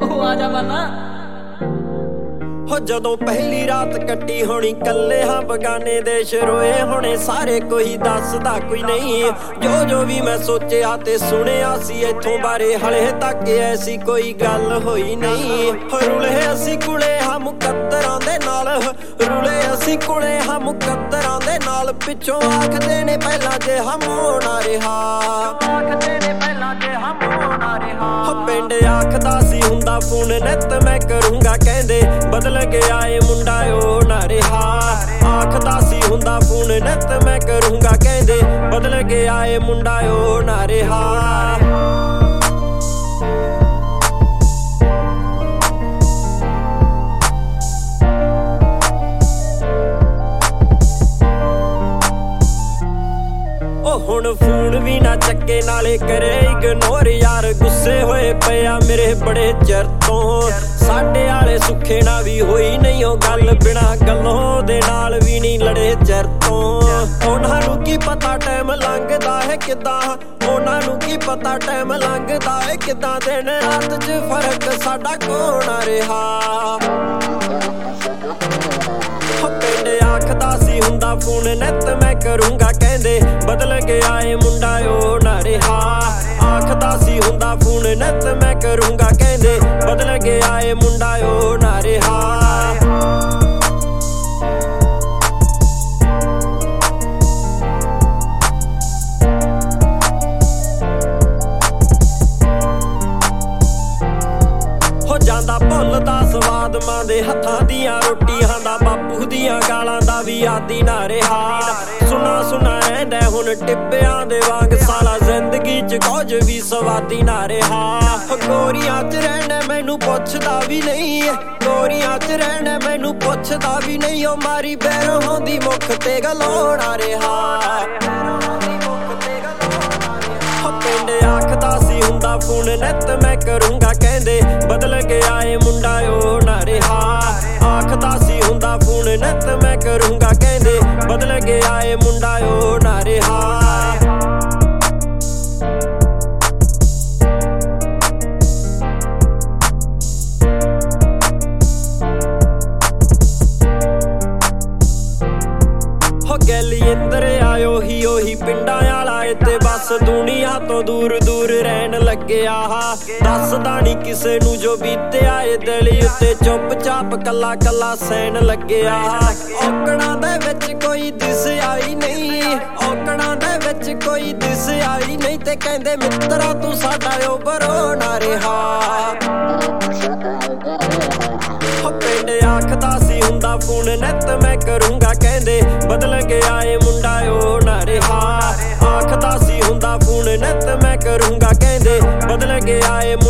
आजा बना हो जदों पहली रात कट्टी होनी कल्ले हाँ बगाने देश रोए होने सारे कोई दसदा कोई नहीं जो जो भी मैं सोचिया ते सुनिया सी इथों बारे हले तक ऐसी कोई गल होई नहीं रुले असी कुले हाँ मुकद्दरां दे नाल रुले असी कुले हाँ मुकद्दरां दे नाल पिछों आखदे ने पहला जे हम होना रिहा आखदे ने पहला जे हम होना रिहा पिंड आखदा सी हुंदा फोन नित मैं करूंगा कहंदे बदल के आए मुंडा ओ ना रिहा आखदा सी हुंदा फोन नित मैं करूंगा कहंदे बदल के आए मुंडा ओ ना रिहा हुण फोन भी ना चक्के नाले करे इग्नोर यार गुस्से होए पिया मेरे बड़े चिर तो साडे आले सुखे ना भी होई नहीं ओ गल बिना गल्लों दे नाल भी नहीं लड़े चिर तो उन्हां नूं की पता टाइम लंघदा है किदां उन्हां नूं की पता टाइम लंघदा है किदां दिन रात च फर्क साडा कोण रिहा पिंड आखदा सी हुंदा फोन नित मैं करूंगा कहंदे बदल के आए मुंडा ओ ना रिहा आखदा सी हुंदा फोन नित मैं करूंगा कहंदे बदल के आए मुंडा ओ ना रिहा ਜਾਂਦਾ ਭੁੱਲਦਾ ਸਵਾਦ ਮਾਂ ਦੇ ਹੱਥਾਂ ਦੀਆਂ ਰੋਟੀਆਂ ਦਾ ਬਾਪੂ ਦੀਆਂ ਗਾਲਾਂ ਦਾ ਵੀ ਆਦੀ ਨਾ ਰਿਹਾ ਸੁਣਾ ਸੁਣਾ ਰਹਿੰਦਾ ਹੁਣ ਟਿੱਬਿਆਂ ਦੇ ਵਾਂਗ ਸਾਲਾ ਜ਼ਿੰਦਗੀ 'ਚ ਕੁਝ ਵੀ ਸਵਾਦੀ ਨਾ ਰਿਹਾ ਗੋਰੀਆਂ 'ਚ ਰਹਿਣਾ ਮੈਨੂੰ ਪੁੱਛਦਾ ਵੀ ਨਹੀਂ ਗੋਰੀਆਂ 'ਚ ਰਹਿਣਾ ਮੈਨੂੰ ਪੁੱਛਦਾ ਵੀ ਨਹੀਂ ਉਹ ਮਾਰੀ ਬੈਰੋਂ ਦੀ ਮੁੱਖ ਤੇ ਗਲੋਣਾ ਰਿਹਾ ਪਿੰਡ ਆਖਦਾ ਸੀ ਹੁੰਦਾ ਫੋਨ ਨਿਤ ਮੈਂ ਕਰੂੰਗਾ ਕਹਿੰਦੇ ਬਦਲ ਕੇ ਆਏ ਮੁੰਡਾ ਓ ਨਾ ਰਿਹਾ ਆਖਦਾ ਸੀ ਹੁੰਦਾ ਫੋਨ ਨਿਤ ਮੈਂ ਕਰੂੰਗਾ ਕਹਿੰਦੇ ਬਦਲ ਕੇ ਆਏ ਮੁੰਡਾ ਓ ਨਾ ਰਿਹਾ गैली इंदर आयो ही ओही पिंडा आला ते बस दुनिया तो दूर दूर रहन लगे आहा दसदा नी किसे नू जो बीते आए दिल उत्ते चुप चाप कला कला सहन लगे आहा औकड़ा दे विच कोई दिस आई नहीं औकड़ा दे विच कोई दिस आई नहीं ते कहंदे मित्रा तू साडा ओ बरो ना रिहा पिंड आखदा सी हुंदा फोन नित मैं करूंगा कहंदे बदल के आए मुंडा ओ ना रिहा आखदा सी हुंदा फोन नित मैं करूंगा कहंदे बदल के आए